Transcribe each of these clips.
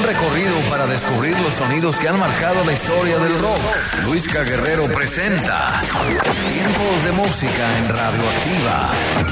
recorrido para descubrir los sonidos que han marcado la historia del rock. Luisca Guerrero presenta Tiempos de Música en Radioactiva.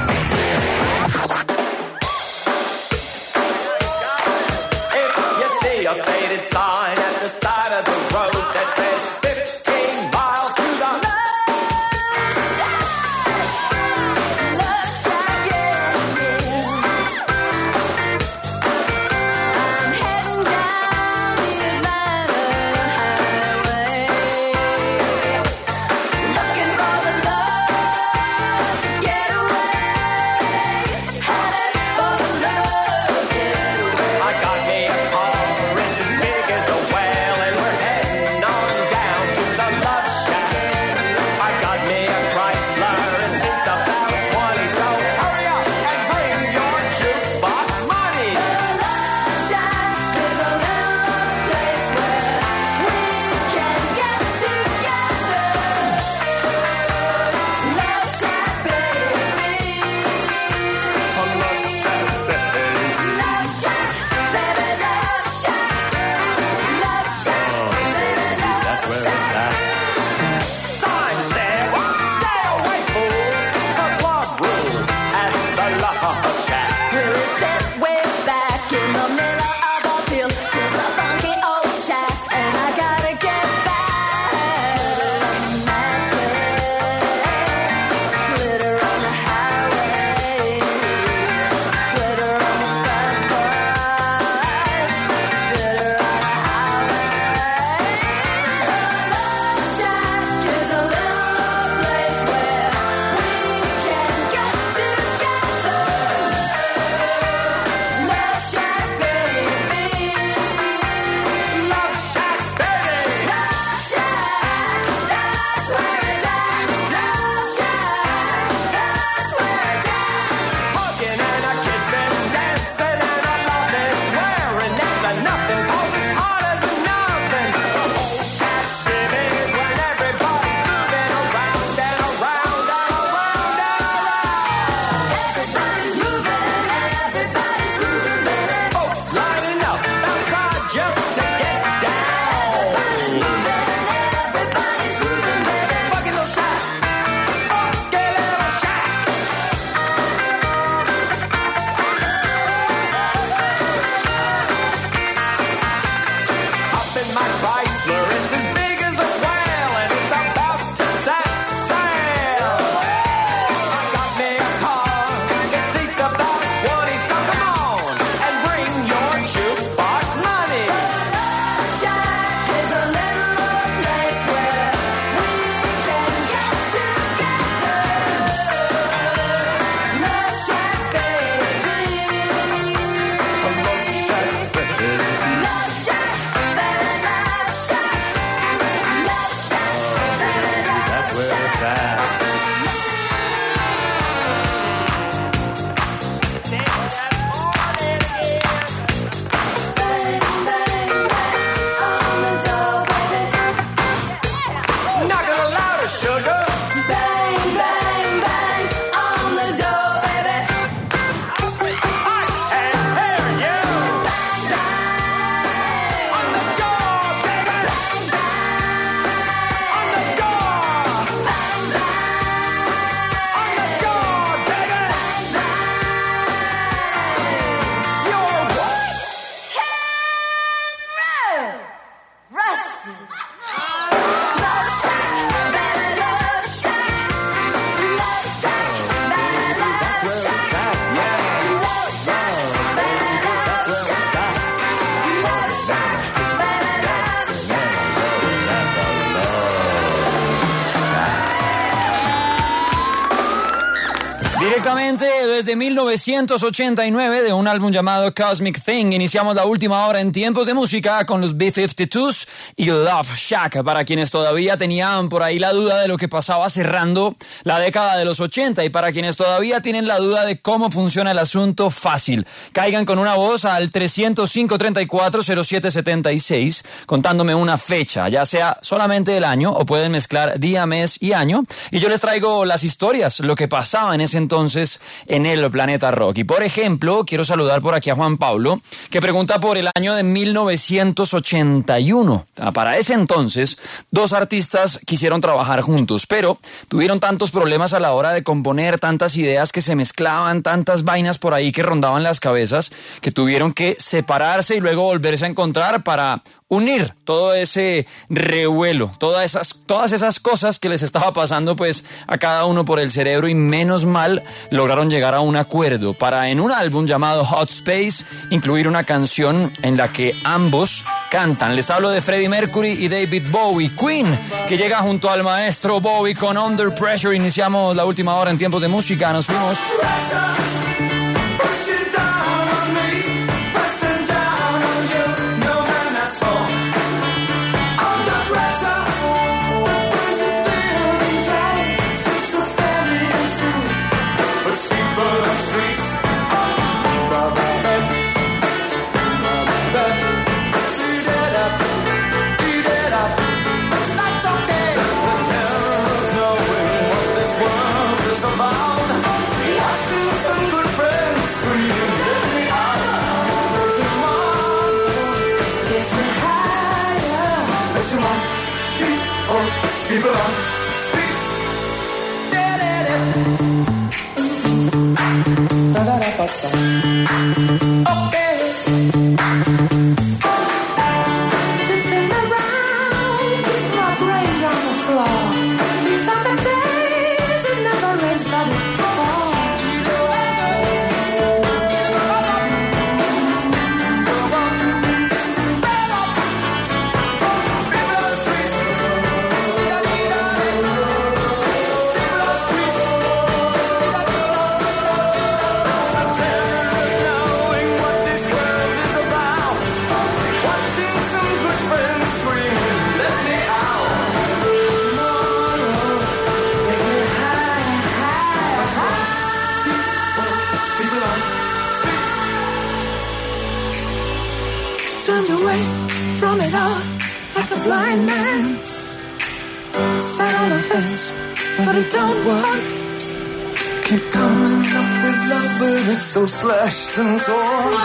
Directamente desde 1989 de un álbum llamado Cosmic Thing, iniciamos la última hora en Tiempos de Música con los B-52s y Love Shack, para quienes todavía tenían por ahí la duda de lo que pasaba cerrando la década de los 80 y para quienes todavía tienen la duda de cómo funciona el asunto, fácil. Caigan con una voz al 305-34-0776 contándome una fecha, ya sea solamente el año o pueden mezclar día, mes y año, y yo les traigo las historias, lo que pasaba en ese entonces entonces en el Planeta Rock. Y por ejemplo, quiero saludar por aquí a Juan Pablo, que pregunta por el año de 1981. Para ese entonces, dos artistas quisieron trabajar juntos, pero tuvieron tantos problemas a la hora de componer, tantas ideas que se mezclaban, tantas vainas por ahí que rondaban las cabezas, que tuvieron que separarse y luego volverse a encontrar para unir todo ese revuelo, todas esas cosas que les estaba pasando pues a cada uno por el cerebro, y menos mal lograron llegar a un acuerdo para, en un álbum llamado Hot Space, incluir una canción en la que ambos cantan. Les hablo de Freddie Mercury y David Bowie. Queen, que llega junto al maestro Bowie con Under Pressure. Iniciamos la última hora en Tiempos de Música. Nos fuimos. People on streets. Okay. Tipping around, keep my brains on the floor. These are the days that never rain started to fall. Turned away from it all like a blind man. Sat on a fence, but it don't work. Keep coming up with love, but it's so slashed and torn.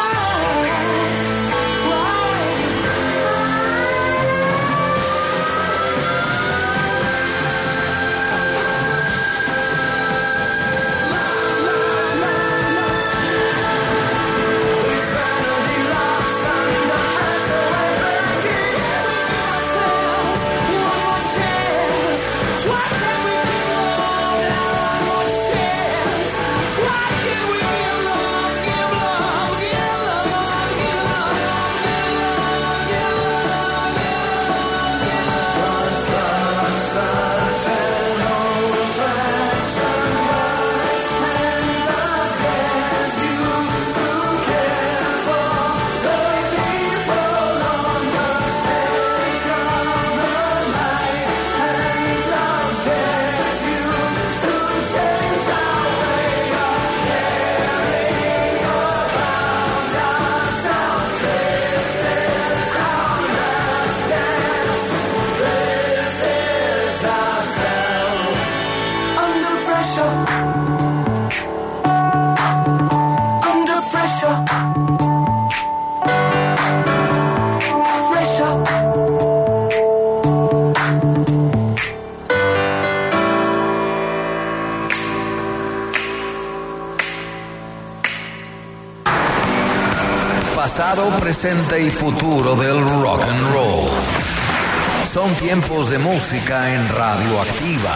Pasado, presente y futuro del rock and roll. Son tiempos de música en Radioactiva.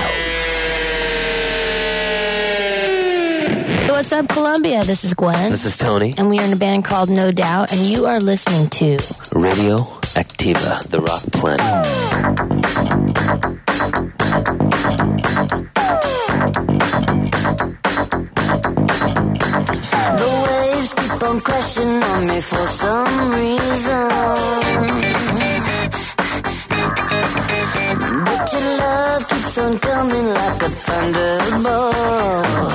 What's up, Colombia? This is Gwen. This is Tony. And we are in a band called No Doubt, and you are listening to Radio Activa, the Rock Planet. The waves keep on crashing on me for some reason, but your love keeps on coming like a thunderbolt.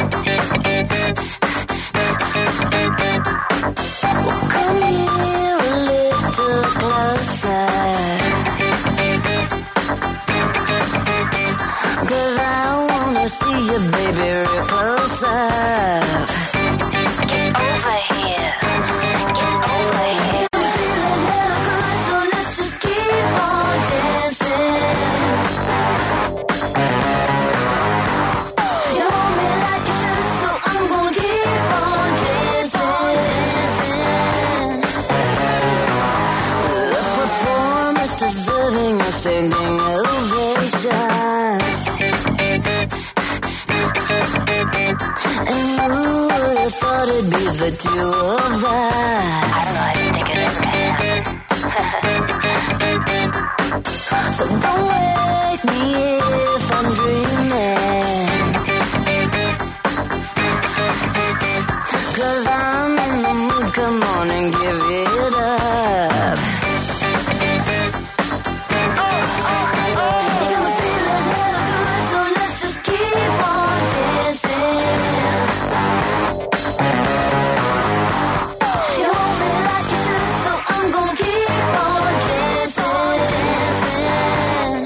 Well, come here a little closer, 'cause I wanna see it, baby, real close up. Get over here. Get over here. You got me feeling hella good, so let's just keep on dancing. You hold me like you should, so I'm gonna keep on dancing, dancing. The performance deserving of standing ovation. And who would have thought it'd be the two of us? I don't know, I didn't think it ever could happen. So don't wake me if I'm dreaming, 'cause I'm in the mood, come on and give it up. You got me feeling hella good, so let's just keep on dancing. You hold me like you should, so I'm gonna keep on dancing, dancing.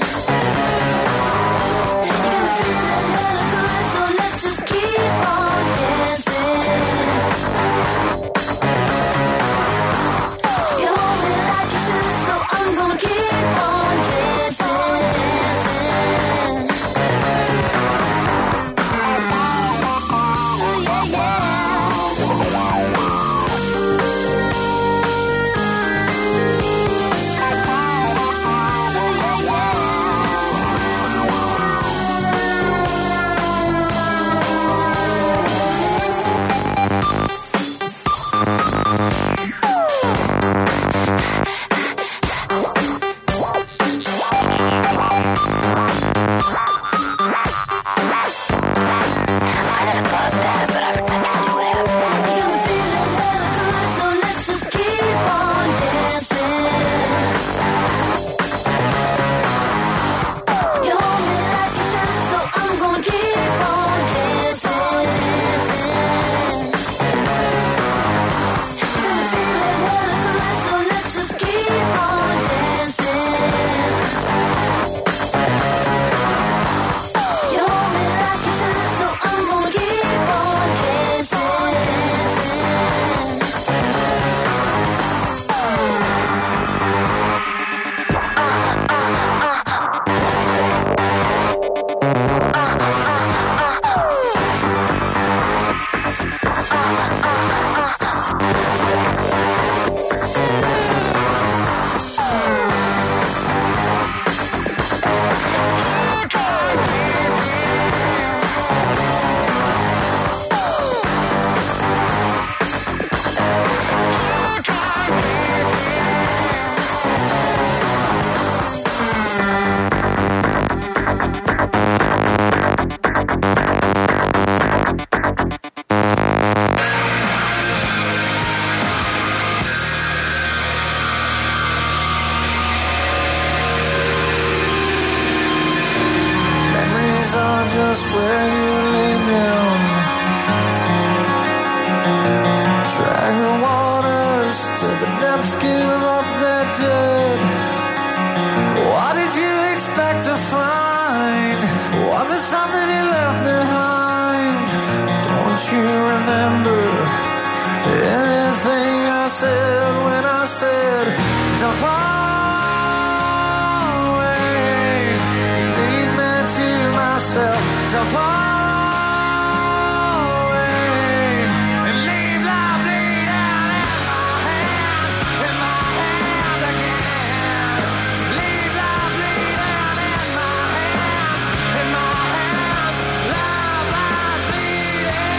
You got me feeling hella good, so let's just keep on dancing. You hold me like you should, so I'm gonna keep on dancing, dancing. Ooh, yeah, yeah. I never thought of that, but I can see what happened. You got me feeling hella good, so let's just keep on dancing. You hold me like you should, so I'm gonna keep on dancing, dancing. You got me feeling hella good, so let's just keep on dancing. You hold me like you should, so I'm gonna keep on dancing, dancing. Memories are just where you lay down. Drag the waters to the depths, give up their dead. What did you expect to find? Was it something you left behind? Don't you remember anything I said when I said, don't fall away, leave me to myself, don't fall away, and leave life bleed out in my hands again. Leave life bleed out in my hands, life lies bleeding.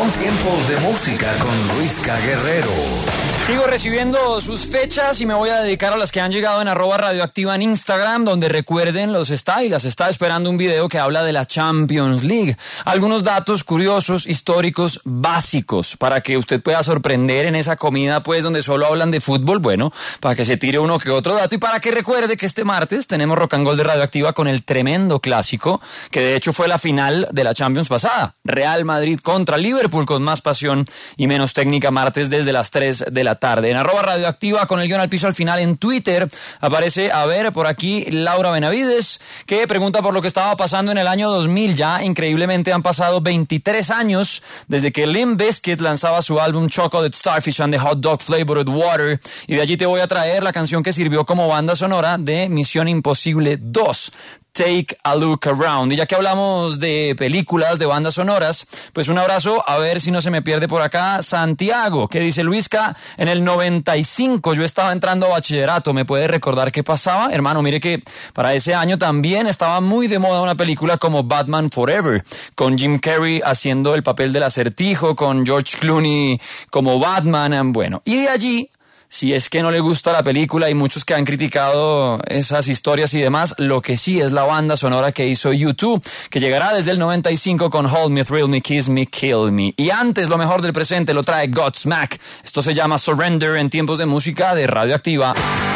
Tiempos de música con Luisca Guerrero. Sigo recibiendo sus fechas y me voy a dedicar a las que han llegado en @radioactiva en Instagram, donde recuerden las está esperando un video que habla de la Champions League. Algunos datos curiosos, históricos, básicos, para que usted pueda sorprender en esa comida, pues, donde solo hablan de fútbol, bueno, para que se tire uno que otro dato y para que recuerde que este martes tenemos Rock and Roll de Radioactiva con el tremendo clásico, que de hecho fue la final de la Champions pasada. Real Madrid contra Liverpool, con más pasión y menos técnica, martes desde las 3 de la tarde. En @radioactiva con el guión al piso al final en Twitter aparece, a ver, por aquí Laura Benavides, que pregunta por lo que estaba pasando en el año 2000. Ya increíblemente han pasado 23 años desde que Limp Bizkit lanzaba su álbum Chocolate Starfish and the Hot Dog Flavored Water, y de allí te voy a traer la canción que sirvió como banda sonora de Misión Imposible 2. Take a Look Around. Y ya que hablamos de películas, de bandas sonoras, pues un abrazo, a ver si no se me pierde por acá, Santiago, que dice: Luisca, en el 95 yo estaba entrando a bachillerato, ¿me puede recordar qué pasaba? Hermano, mire que para ese año también estaba muy de moda una película como Batman Forever, con Jim Carrey haciendo el papel del Acertijo, con George Clooney como Batman, bueno, y de allí, si es que no le gusta la película, hay muchos que han criticado esas historias y demás, lo que sí es la banda sonora que hizo U2, que llegará desde el 95 con Hold Me, Thrill Me, Kiss Me, Kill Me. Y antes, lo mejor del presente lo trae Godsmack. Esto se llama Surrender en Tiempos de Música de Radioactiva.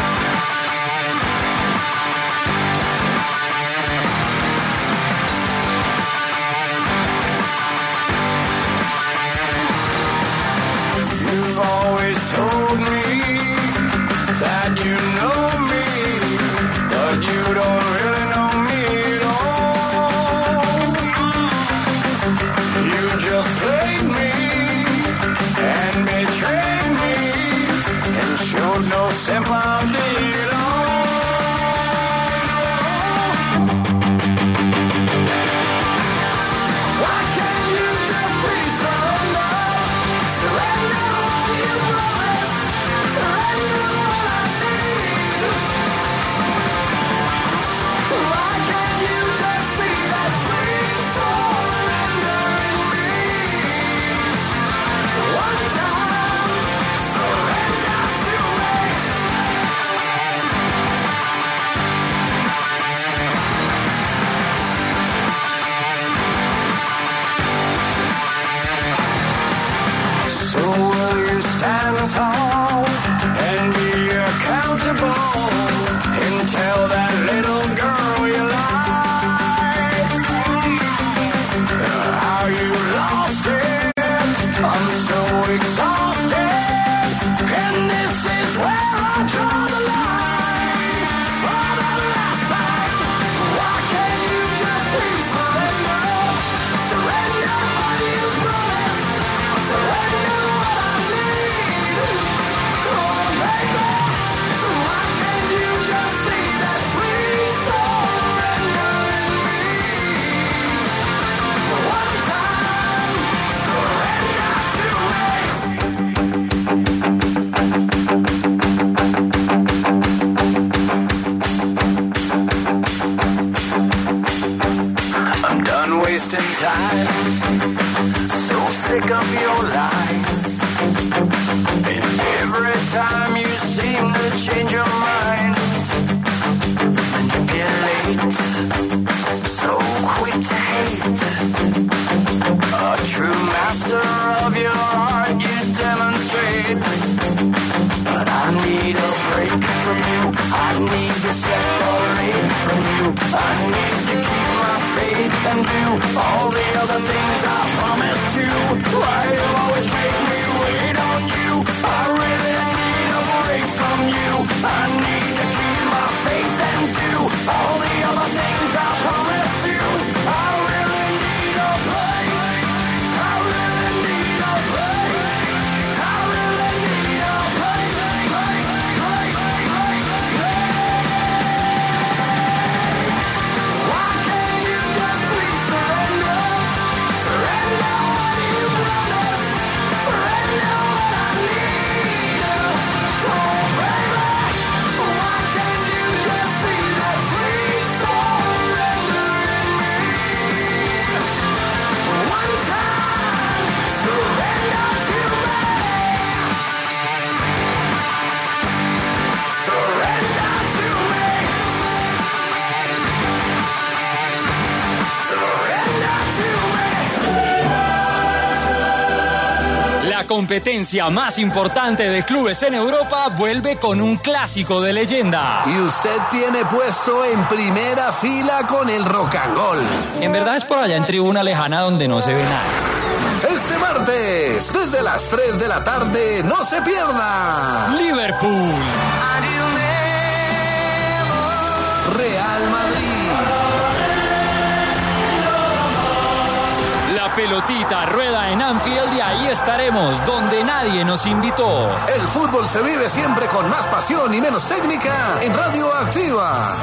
You've always told me that you know me, but you don't really know me at all. You just played me and betrayed me and showed no sympathy at all. Why can't you just please surrender? Surrender all you promised. Surrender all I need. Why can't you just see that sweet surrender in me? One time, surrender to me. So will you stand tall and be accountable and tell that little girl you lied how you lost it? I'm so exhausted, and this is where I draw the line. For the last time, why can't you just please surrender? Surrender what you promised. Surrender what I need. Oh, baby, why can't you just see that sweet surrender in me? One time, surrender to me. I'm done wasting time. So sick of your lies. And every time you seem to change your mind, manipulate. So quick to hate. A true master of your heart you demonstrate. But I need a break from you. I need to separate from you. I need to keep my faith and do all the other things I promised you. Why you always make me wait on you? I really need a break from you. I need to keep my faith and do all the other things I promised you. I really need a break. I really need a break. I really need a break. Why can't you just please surrender? Surrender La competencia más importante de clubes en Europa vuelve con un clásico de leyenda. Y usted tiene puesto en primera fila con el Rock and Roll. En verdad es por allá en tribuna lejana donde no se ve nada. Este martes, desde las 3 de la tarde, no se pierda. Liverpool. Real Madrid. La pelotita rueda en Anfield y ahí estaremos, donde nadie nos invitó. El fútbol se vive siempre con más pasión y menos técnica en Radio Activa.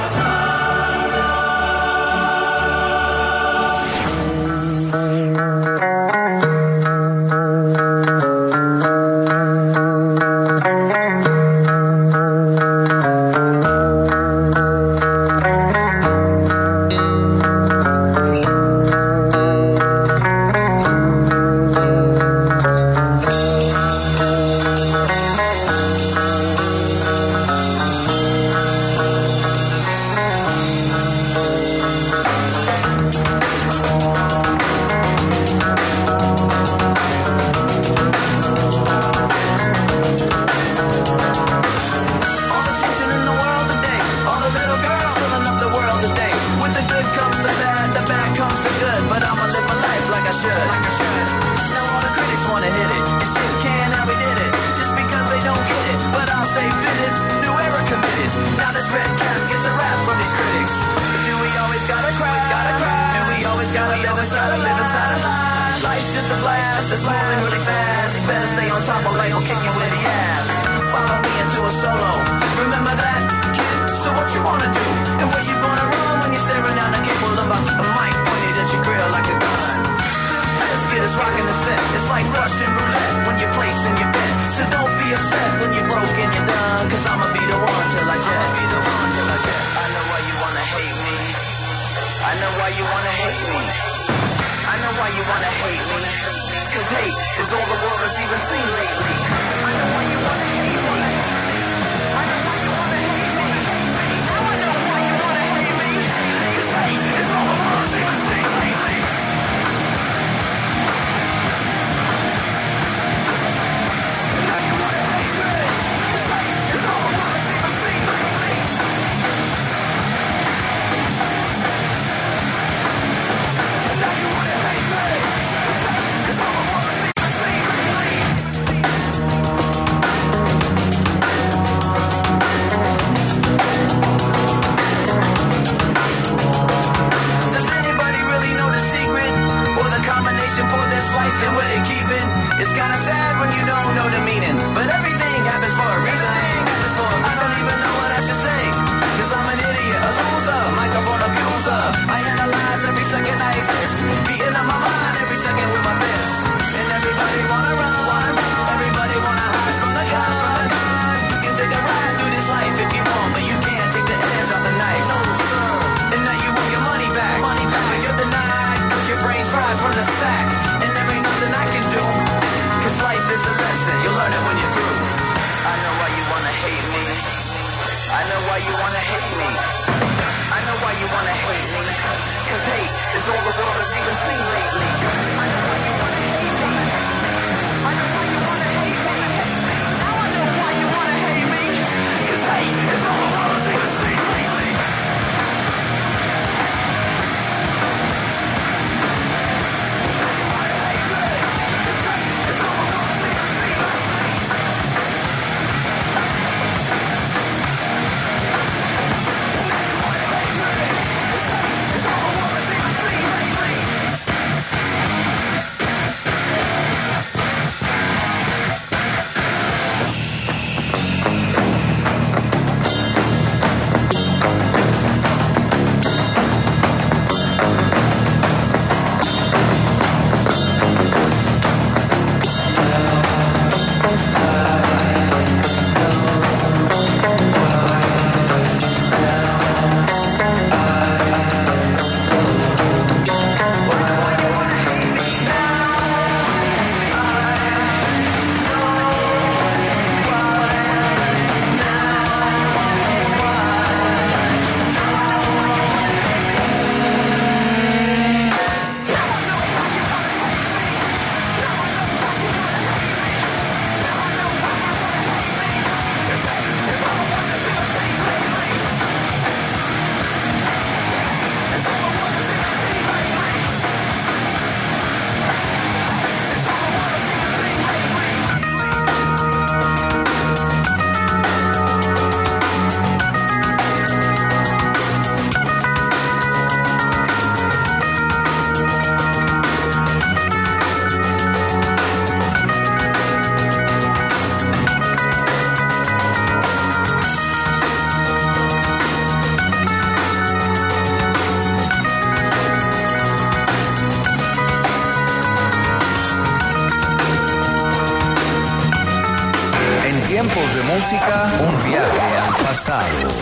Tiempos de música, un viaje al pasado.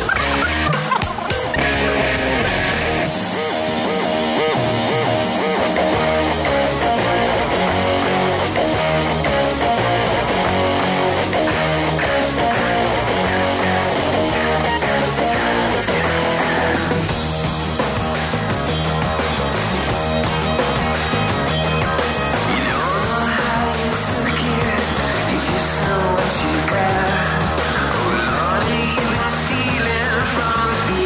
From the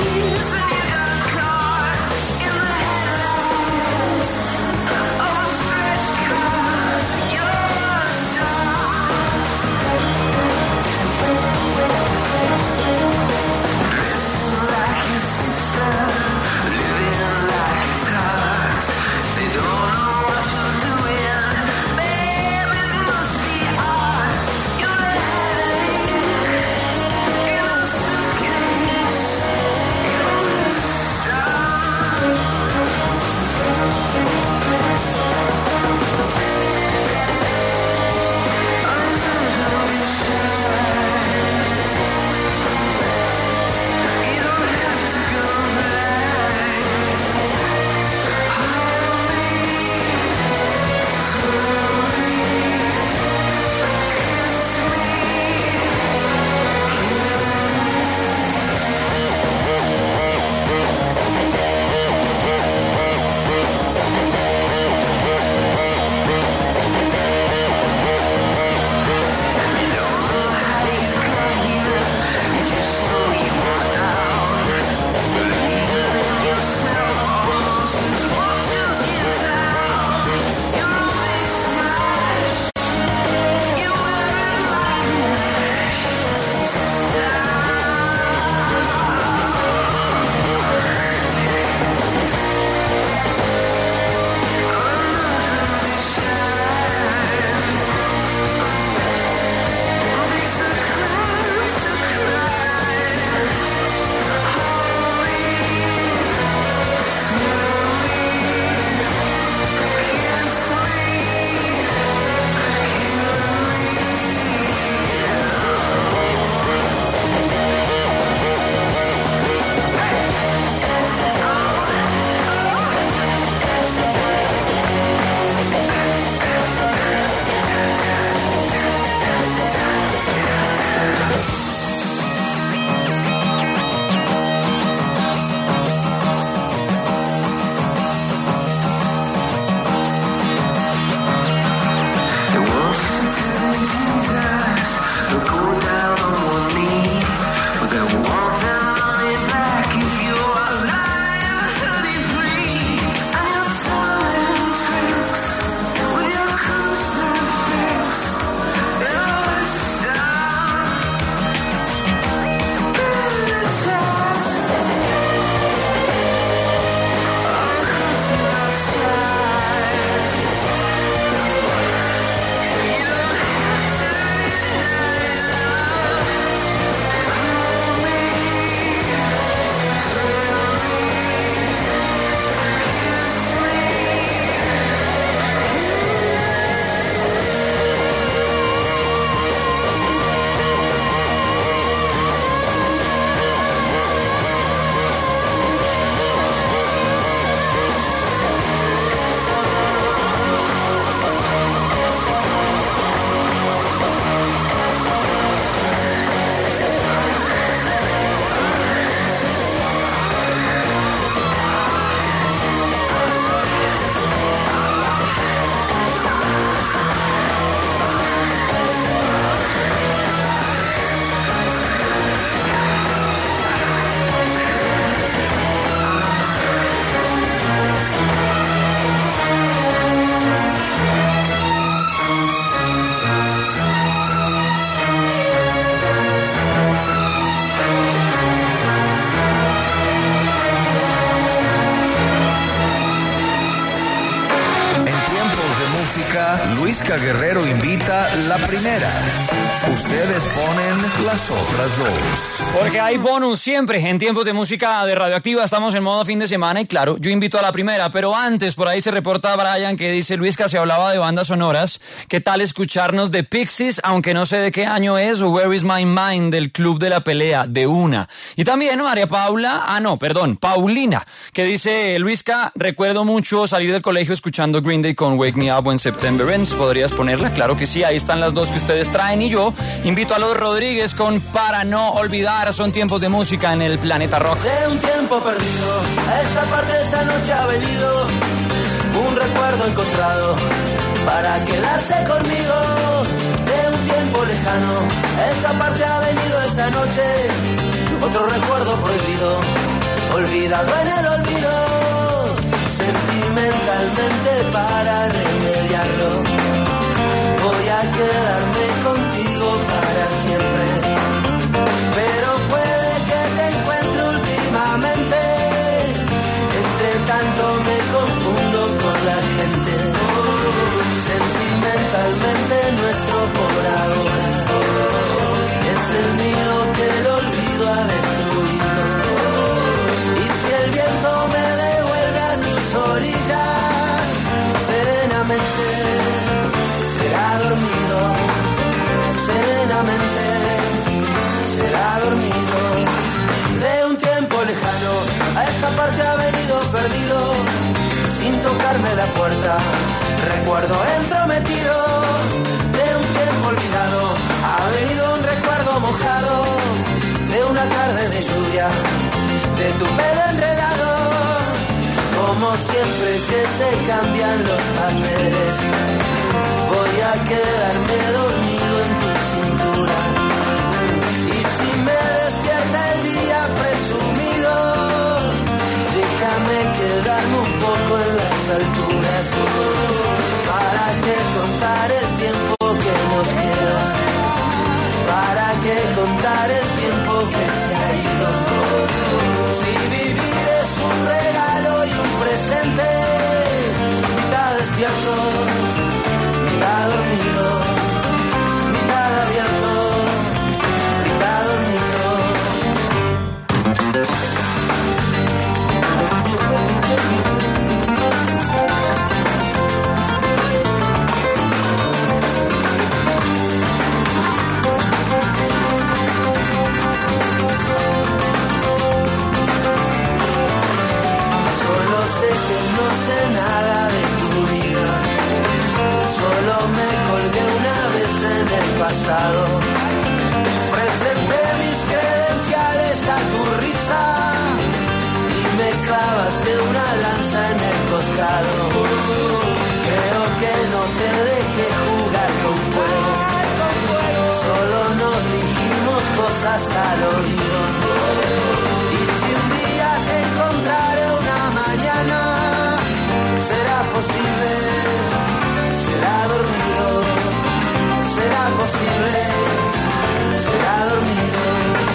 Luisca Guerrero invita la primera. Ustedes ponen las otras dos. Porque hay bonus siempre en tiempos de música de Radioactiva. Estamos en modo fin de semana y claro, yo invito a la primera. Pero antes, por ahí se reporta Brian que dice: Luisca, se hablaba de bandas sonoras. ¿Qué tal escucharnos de Pixies, aunque no sé de qué año es, o Where is My Mind del Club de la Pelea, de una? Y también María Paulina, que dice: Luisca, recuerdo mucho salir del colegio escuchando Green Day con Wake Me Up When September Ends. ¿Podrías ponerla? Claro que sí, ahí están las dos que ustedes traen. Y yo invito a los Rodríguez con Para No Olvidar. Son tiempos de música en el Planeta Rock. De un tiempo perdido, a esta parte de esta noche ha venido un recuerdo encontrado para quedarse conmigo. De un tiempo lejano, a esta parte ha venido esta noche otro recuerdo prohibido, olvidado en el olvido. Sentimentalmente para remediarlo, voy a quedarme contigo para siempre. Pero puede que te encuentre últimamente, entre tanto me confundo con la gente. Sentimentalmente nuestro por ahora es el mío que el olvido ha destruido. Y si el viento me devuelve a tus orillas, serenamente será dormido, serenamente será dormido. De un tiempo lejano, a esta parte ha venido perdido, sin tocarme la puerta, recuerdo entrometido. De un tiempo olvidado, ha venido un recuerdo mojado, de una tarde de lluvia, de tu pelo enredado. Como siempre que se cambian los papeles, voy a quedarme dormido en tu cintura. Y si me despierta el día presumido, déjame quedarme un poco en las alturas. ¿Para qué contar el tiempo que nos queda? ¿Para qué contar el tiempo que se ha ido? Si vivir es un regalo y un presente, mitad despierto, mitad dormido, mitad abierto, mitad dormido. Solo sé que no sé nada de tu vida, solo me colgué una vez en el pasado, presenté mis credenciales a tu risa y me clavaste una lanza en el costado. Creo que no te dejé jugar con fuego, solo nos dijimos cosas al oído. Y si un día te encontraré una mañana, será posible, será dormido, será posible, será dormido.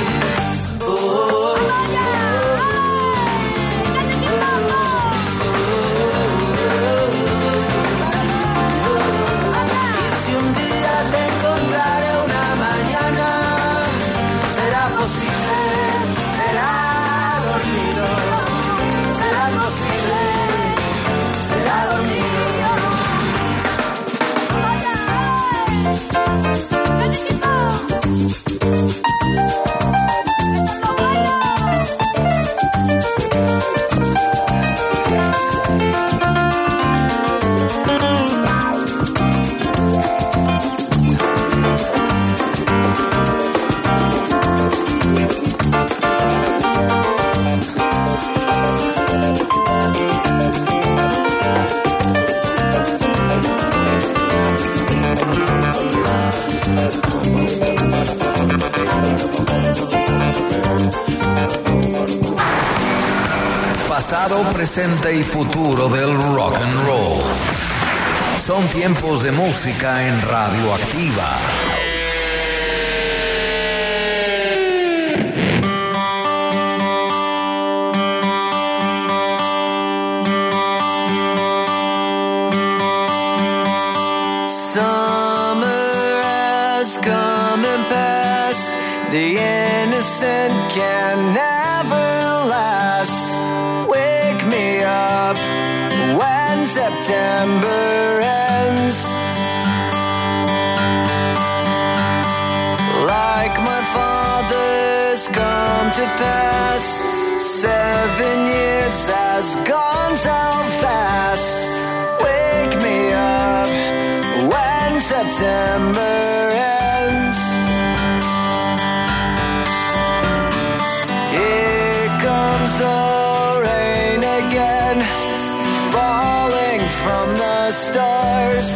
Y si un día te encontraré una mañana, será posible, será dormido, será posible, será dormido. Pasado, presente y futuro del rock and roll. Son tiempos de música en Radioactiva. Son has come and passed. The innocent can never last. Wake me up when September ends. Like my father's come to pass. 7 years has gone so fast. Wake me up when September ends. Here comes the rain again, falling from the stars,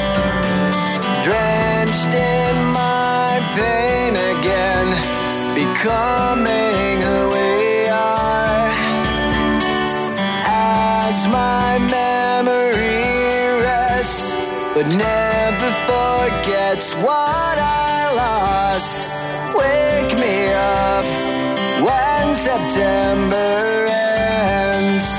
drenched in my pain again, becoming who we are. As my memory rests, but never forgets what I lost. Wake me up when September ends.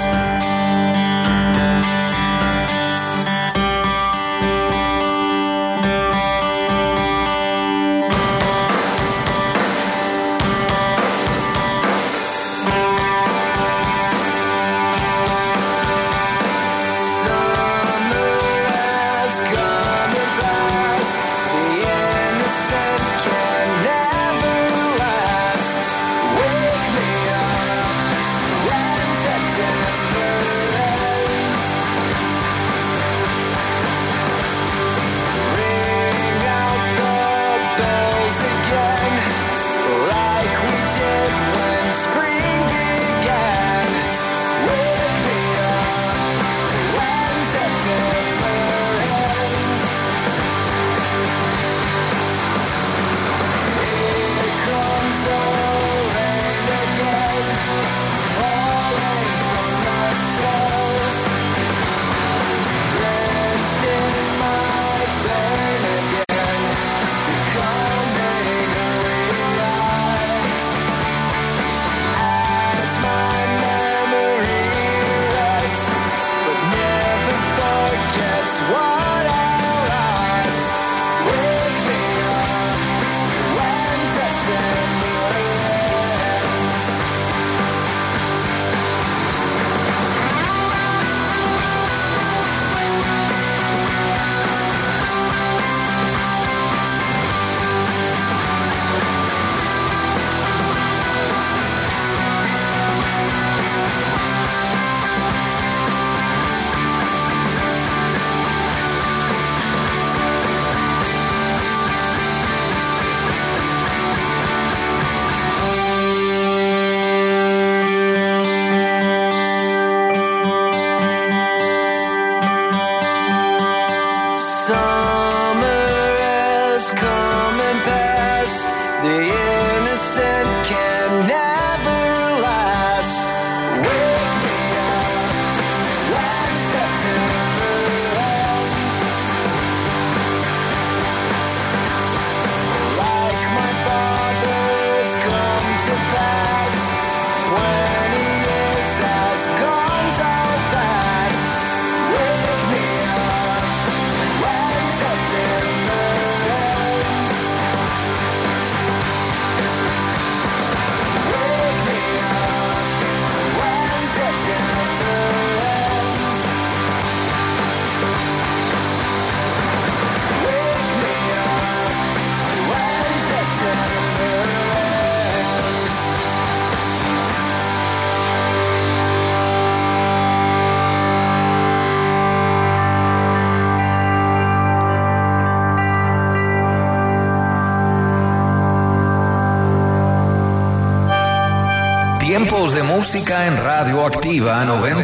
Tiempos de música en Radio Activa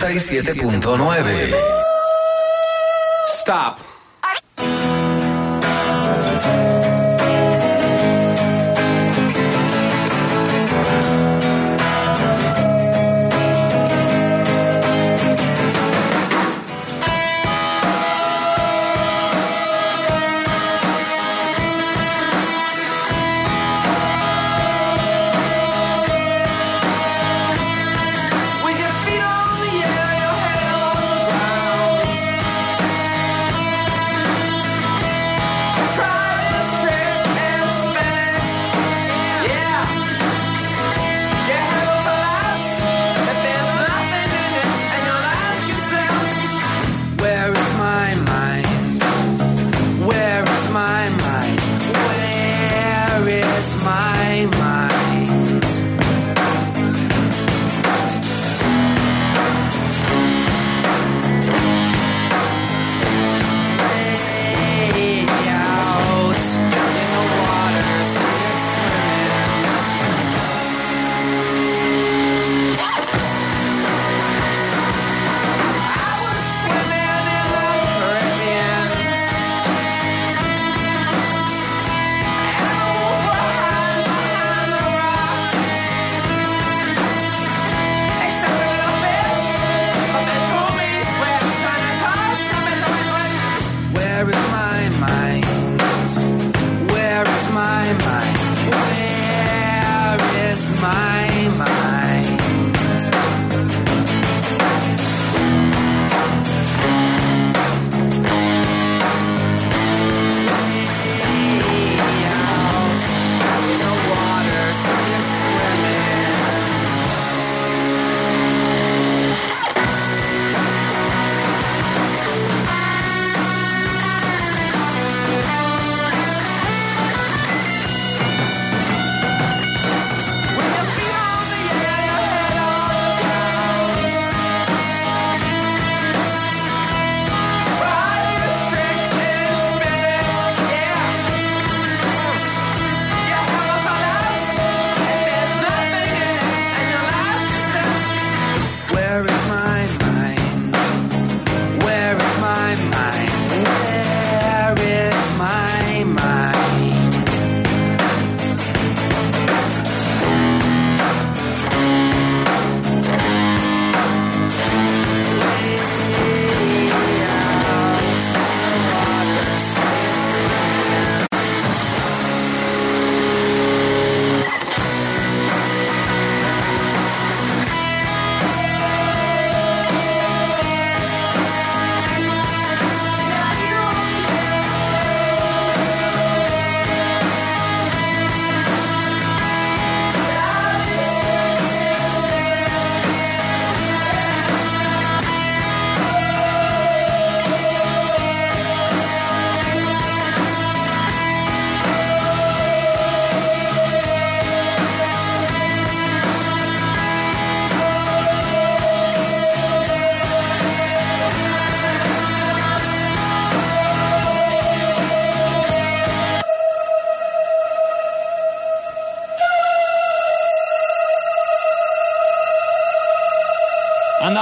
97.9. Stop. With your feet on the air, your head on the ground.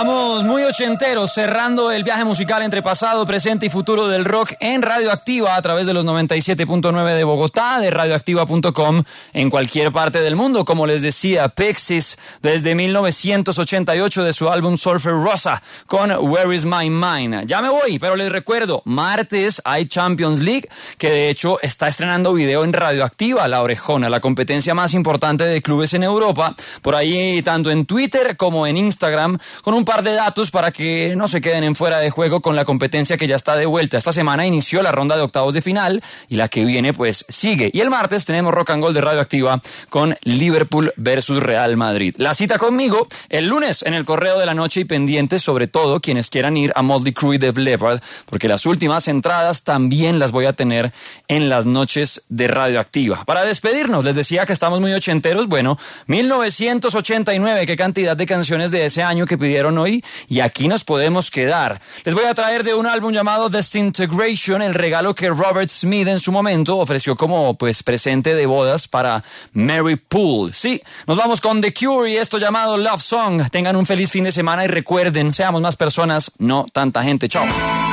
Estamos muy ochenteros, cerrando el viaje musical entre pasado, presente y futuro del rock en Radioactiva a través de los 97.9 de Bogotá, de radioactiva.com en cualquier parte del mundo. Como les decía, Pixies desde 1988 de su álbum Surfer Rosa con Where Is My Mind. Ya me voy, pero les recuerdo, martes hay Champions League, que de hecho está estrenando video en Radioactiva, La Orejona, la competencia más importante de clubes en Europa. Por ahí, tanto en Twitter como en Instagram, con un par de datos para que no se queden en fuera de juego con la competencia que ya está de vuelta. Esta semana inició la ronda de octavos de final y la que viene pues sigue. Y el martes tenemos Rock and Gold de Radioactiva con Liverpool versus Real Madrid. La cita conmigo el lunes en el Correo de la Noche y pendientes, sobre todo quienes quieran ir a Motley Crue y Def Leppard, porque las últimas entradas también las voy a tener en las noches de Radioactiva. Para despedirnos, les decía que estamos muy ochenteros. Bueno, 1989, qué cantidad de canciones de ese año que pidieron hoy, y aquí nos podemos quedar. Les voy a traer de un álbum llamado Disintegration el regalo que Robert Smith en su momento ofreció como pues presente de bodas para Mary Poole. Sí, nos vamos con The Cure y esto llamado Love Song. Tengan un feliz fin de semana y recuerden, seamos más personas, no tanta gente. Chao.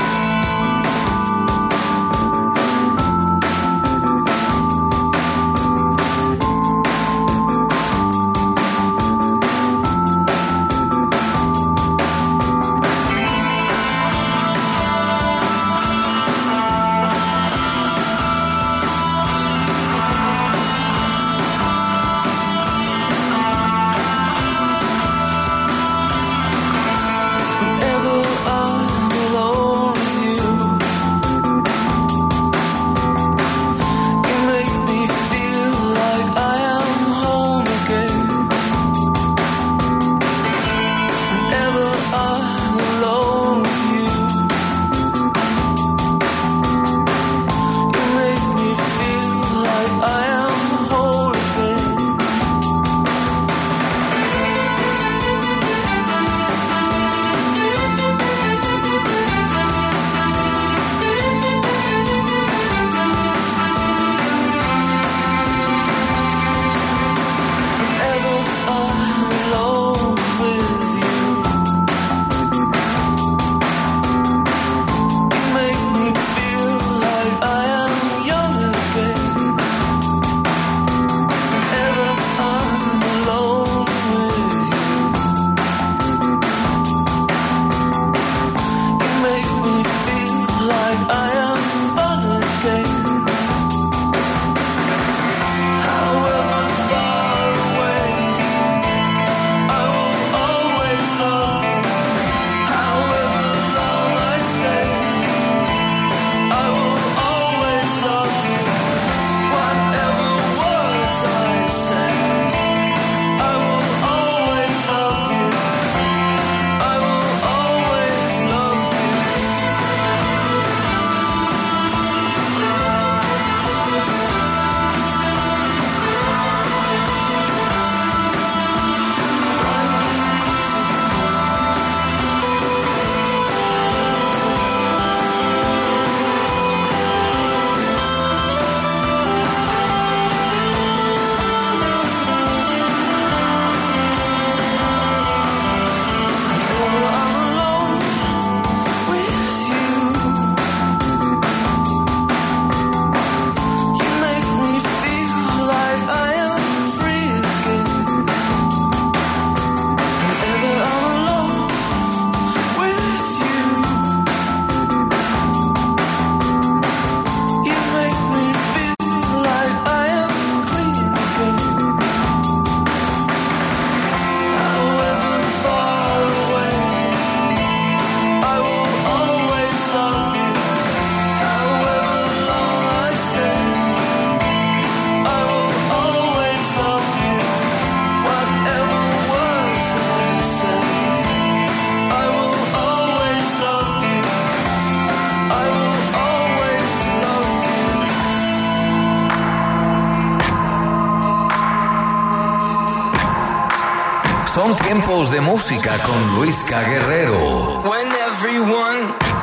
Son tiempos de música con Luisca Guerrero. When everyone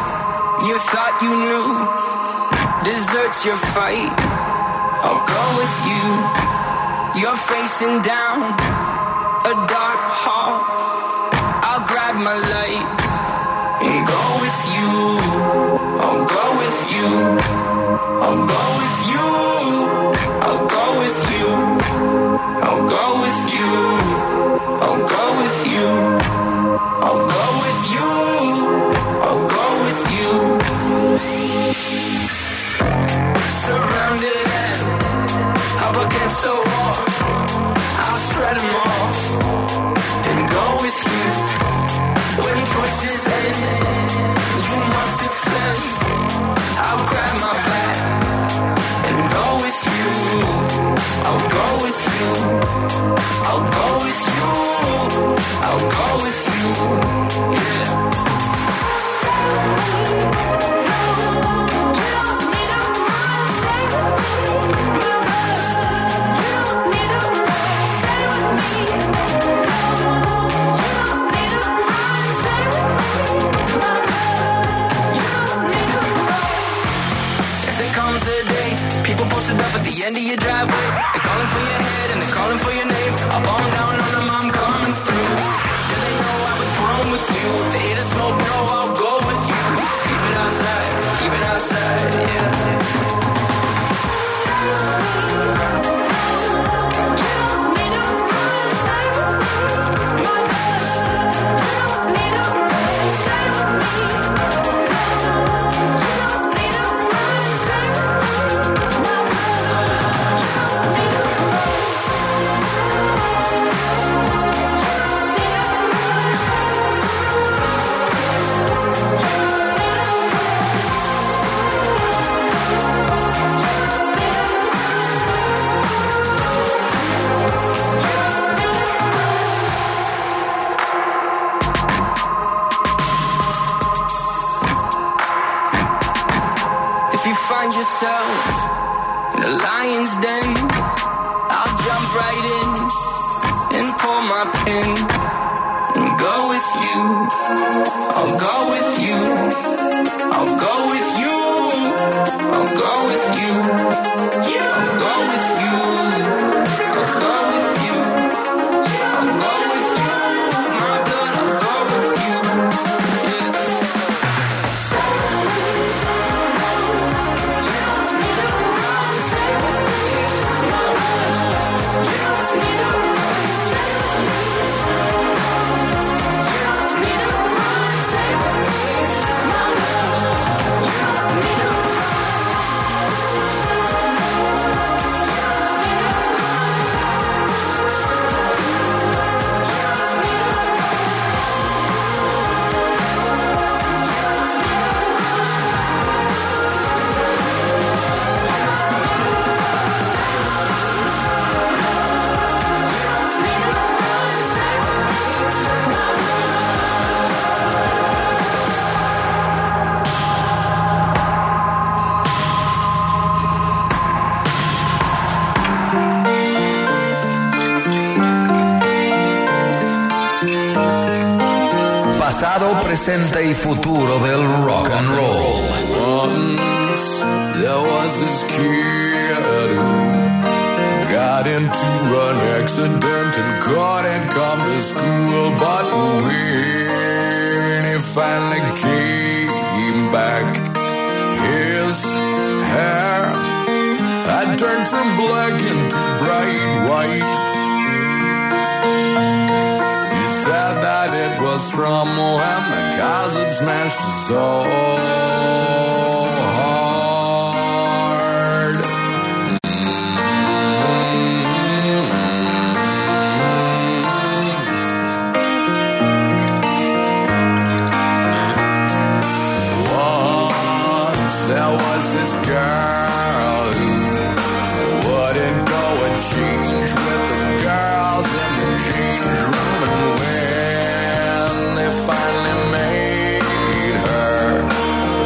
you thought you knew deserts your fight, I'll go with you. You're facing down a dark hall. I'll grab of my life and go with you. I'll go with you. I'll go with you. I'll go with you. I'll go with you. I'll go with you. I'll go with you. I'll go with you. Surrounded and up against the wall, I'll shred them all and go with you. When choices end, you must defend. I'll grab my back and go with you. I'll go with you. I'll go with you. I'll go with you. Yeah. People posted up at the end of your driveway. They're calling for your head and they're calling for your name. Up on down on them, I'm coming through. Yeah, they know I was born with you. If they hear the smoke, no, I'll go with you. Keep it outside, yeah. In a lion's den, I'll jump right in and pull my pin and go with you. I'll go with you. I'll go with you. I'll go with you. I'll go with you. I'll go with you. I'll go with you. My blood, I'll go with you. Yeah. Pasado, presente y futuro del rock and roll. Once there was this kid who got into an accident and couldn't come to school. But when he finally came back, his hair had turned from black into bright white. Said that it was from when the cousin smashed his soul hard. Once there was this girl who wouldn't go and change with the girls in the change room, and when they finally made her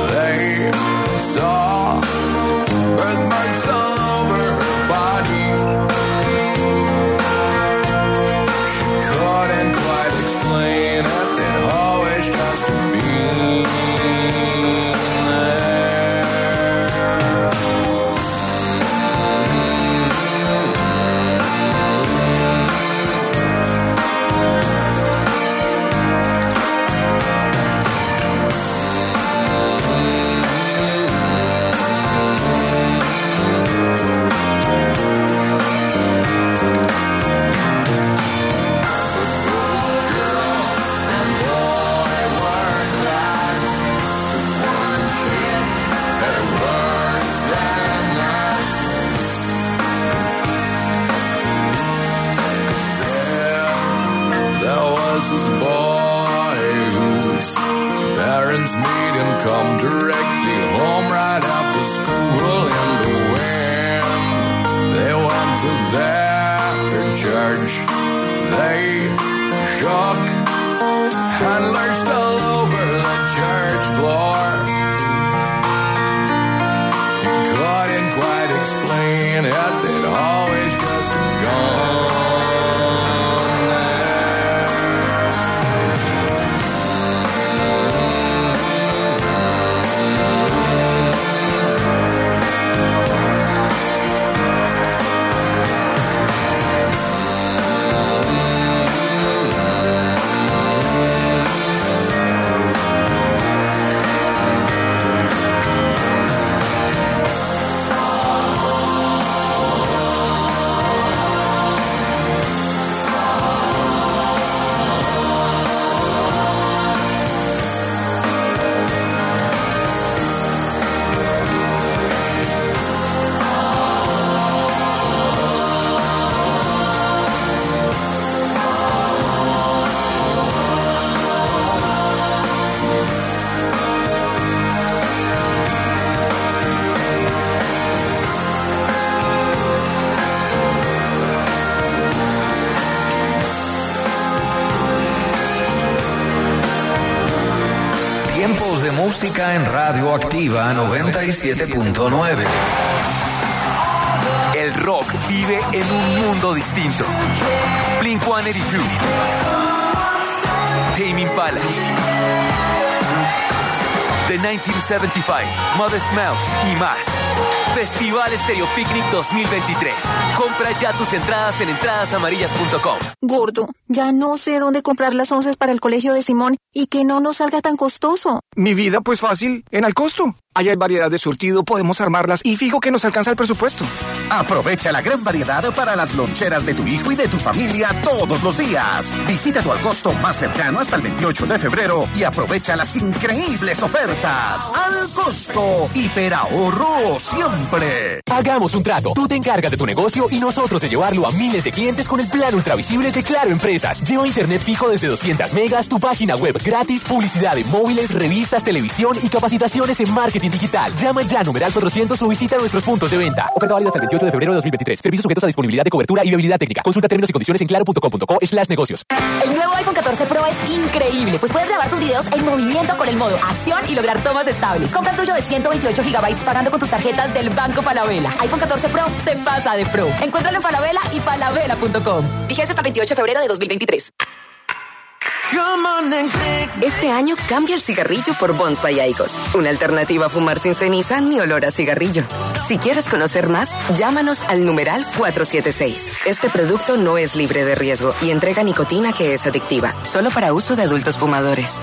música en Radioactiva 97.9. El rock vive en un mundo distinto. Blink-182, Tame Impala, The 1975, Modest Mouse y más. Festival Stereo Picnic 2023. Compra ya tus entradas en entradasamarillas.com. Gordo, ya no sé dónde comprar las onces para el colegio de Simón y que no nos salga tan costoso. Mi vida, pues fácil, en Alcosto. Allá hay variedad de surtido, podemos armarlas y fijo que nos alcanza el presupuesto. Aprovecha la gran variedad para las loncheras de tu hijo y de tu familia todos los días. Visita tu Alcosto más cercano hasta el 28 de febrero y aprovecha las increíbles ofertas. Alcosto, hiperahorro siempre. Hagamos un trato. Tú te encargas de tu negocio y nosotros de llevarlo a miles de clientes con el plan ultravisible de Claro Empresas. Lleva internet fijo desde 200 megas, tu página web gratis, publicidad en móviles, revistas, televisión y capacitaciones en marketing digital. Llama ya numeral 400 o visita nuestros puntos de venta. Oferta válida hasta el 28 de febrero de 2023. Servicios sujetos a disponibilidad de cobertura y viabilidad técnica. Consulta términos y condiciones en claro.com.co/negocios. El nuevo iPhone 14 Pro es increíble, pues puedes grabar tus videos en movimiento con el modo acción y lograr tomas estables. Compra el tuyo de 128 GB pagando con tus tarjetas del Banco Falabella. iPhone 14 Pro se pasa de pro. Encuéntralo en Falabella y falabella.com. Vigencia hasta el 28 de febrero de 2023. Este año cambia el cigarrillo por Bonds by Aigos, una alternativa a fumar sin ceniza ni olor a cigarrillo. Si quieres conocer más, llámanos al numeral 476. Este producto no es libre de riesgo y entrega nicotina que es adictiva, solo para uso de adultos fumadores.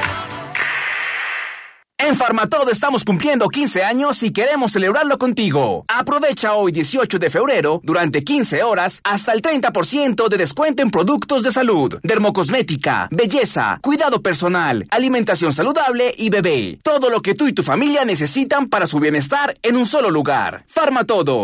En Farmatodo estamos cumpliendo 15 años y queremos celebrarlo contigo. Aprovecha hoy 18 de febrero, durante 15 horas, hasta el 30% de descuento en productos de salud, dermocosmética, belleza, cuidado personal, alimentación saludable y bebé. Todo lo que tú y tu familia necesitan para su bienestar en un solo lugar. Farmatodo.